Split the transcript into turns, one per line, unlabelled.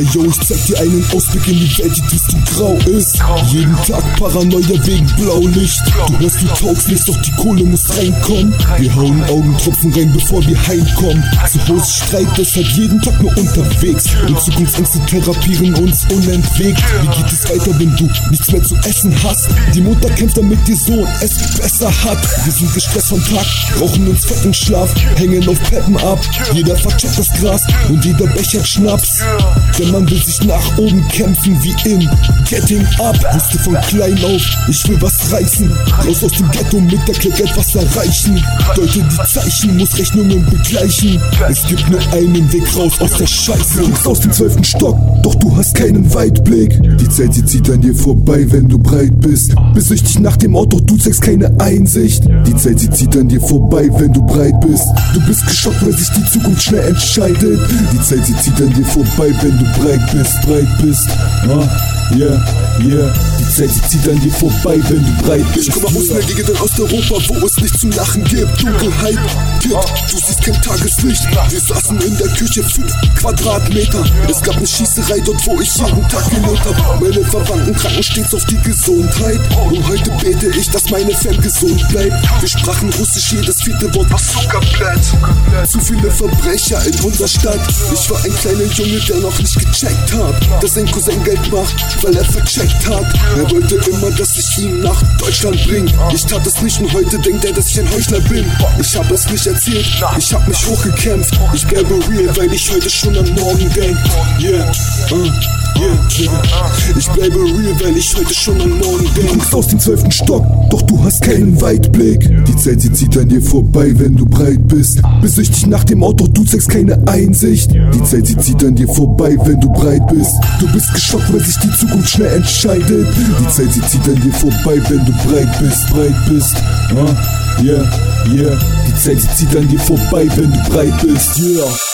Ey yo, ich zeig dir einen Ausblick in die Welt, die trist und grau ist. Jeden Tag Paranoia wegen Blaulicht. Du hörst, du taugst nicht, doch die Kohle muss reinkommen. Wir hauen Augentropfen rein, bevor wir heimkommen. Zu Hause Streit, deshalb jeden Tag nur unterwegs. Und Zukunftsängste therapieren uns unentwegt. Wie geht es weiter, wenn du nichts mehr zu essen hast? Die Mutter kämpft, damit ihr Sohn es besser hat. Wir sind gestresst vom Tag, rauchen uns fett und Schlaf, hängen auf Peppen ab. Jeder vercheckt das Gras und jeder bechert Schnaps. Der Mann will sich nach oben kämpfen wie in Getting Up. Wusste von klein auf, ich will was reißen. Raus aus dem Ghetto mit der Klick etwas erreichen. Deute die Zeichen, muss Rechnungen begleichen. Es gibt nur einen Weg raus aus der Scheiße. Du guckst aus dem 12. Stock, doch du hast keinen Weitblick. Die Zeit, sie zieht an dir vorbei, wenn du breit bist. Bist süchtig nach dem Ort, doch du zeigst keine Einsicht. Die Zeit, sie zieht an dir vorbei, wenn du breit bist. Du bist geschockt, weil sich die Zukunft schnell entscheidet. Die Zeit, sie zieht an dir vorbei, wenn du breit bist. Yeah. Die Zeit, sie zieht an dir vorbei, wenn du breit bist. Ich komme aus einer Gegend in Osteuropa, wo es nichts zum Lachen gibt. Dunkelheit gibt, du siehst kein Tageslicht. Wir saßen in der Küche 5 Quadratmeter. Es gab eine Schießerei dort, wo ich jeden Tag gelebt hab. Meine Verwandten tranken stets auf die Gesundheit. Und heute bete ich, dass meine Fan gesund bleibt. Wir sprachen Russisch, jedes 4. Wort war Zuckerblatt. Zu viele Verbrecher in unserer Stadt. Ich war ein kleiner Junge, der noch nicht gecheckt hat, dass sein Cousin Geld macht, weil er vercheckt hat. Er wollte immer, dass ich ihn nach Deutschland bring. Ich tat es nicht und heute denkt er, dass ich ein Heuchler bin. Ich hab es nicht erzählt, ich hab mich hochgekämpft. Ich bleibe real, weil ich heute schon an morgen denk. Ich bleibe real, weil ich heute schon an morgen denk. Du guckst aus dem 12. Stock, doch du hast keinen Weitblick. Die Zeit, sie zieht an dir vorbei, wenn du breit bist. Bist süchtig nach dem Ort, doch du zeigst keine Einsicht. Die Zeit, sie zieht an dir vorbei, wenn du breit bist. Du bist geschockt, weil sich die Zukunft schnell entscheidet. Die Zeit, sie zieht an dir vorbei, wenn du breit bist. Die Zeit, sie zieht an dir vorbei, wenn du breit bist.